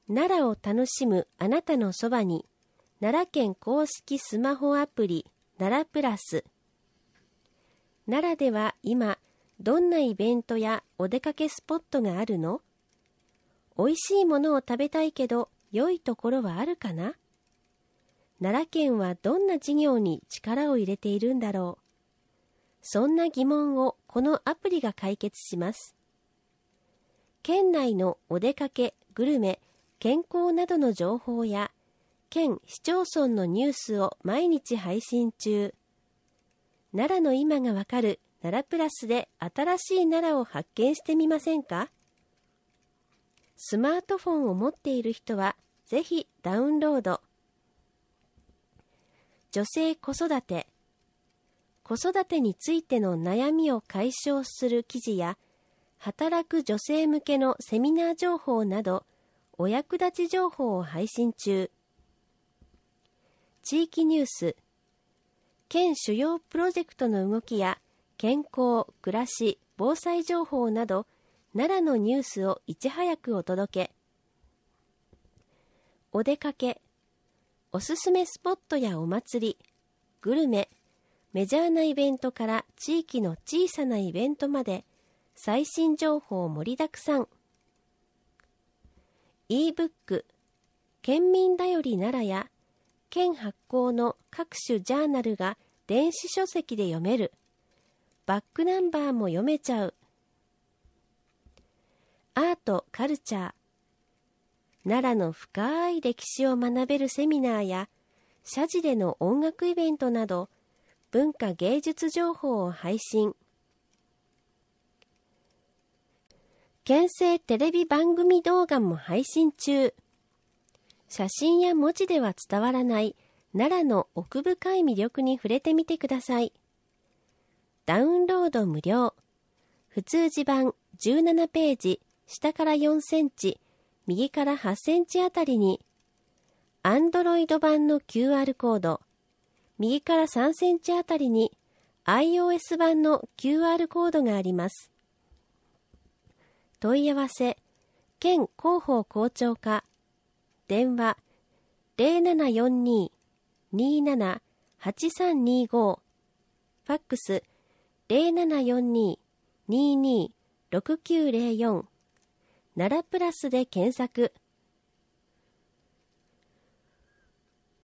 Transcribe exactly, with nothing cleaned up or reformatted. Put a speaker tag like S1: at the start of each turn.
S1: 奈良を楽しむあなたのそばに、奈良県公式スマホアプリ奈良プラス。奈良では今、どんなイベントやお出かけスポットがあるの？おいしいものを食べたいけど、良いところはあるかな？奈良県はどんな事業に力を入れているんだろう。そんな疑問をこのアプリが解決します。県内のお出かけ、グルメ、健康などの情報や、県市町村のニュースを毎日配信中。奈良の今がわかる奈良プラスで新しい奈良を発見してみませんか？スマートフォンを持っている人はぜひダウンロード。女性子育て。子育てについての悩みを解消する記事や、働く女性向けのセミナー情報など、お役立ち情報を配信中。地域ニュース。県主要プロジェクトの動きや、健康、暮らし、防災情報など、奈良のニュースをいち早くお届け。お出かけ。おすすめスポットやお祭り、グルメ、メジャーなイベントから地域の小さなイベントまで最新情報盛りだくさん。e-book、県民だより奈良や県発行の各種ジャーナルが電子書籍で読める。バックナンバーも読めちゃう。アート・カルチャー。奈良の深い歴史を学べるセミナーや社寺での音楽イベントなど文化芸術情報を配信。県政テレビ番組動画も配信中。写真や文字では伝わらない奈良の奥深い魅力に触れてみてください。ダウンロード無料。普通字版じゅうななページ、下からよんセンチ、右からはちセンチあたりに、Android 版の キューアール コード、右からさんセンチあたりに iOS 版の キューアール コードがあります。問い合わせ、県広報広聴課、電話 ゼロななよんに にーなな はちさんにーご、ファックス ゼロななよんに にーにー ろくきゅうゼロよん、奈良プラスで検索。